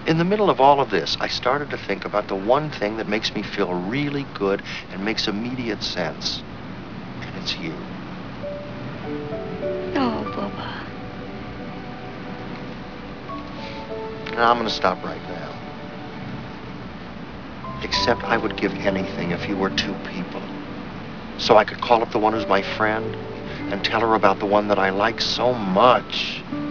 In the middle of all of this, I started to think about the one thing that makes me feel really good and makes immediate sense. And it's you. Oh, Bubba. Now, I'm going to stop right now. Except I would give anything if you were two people. So I could call up the one who's my friend and tell her about the one that I like so much.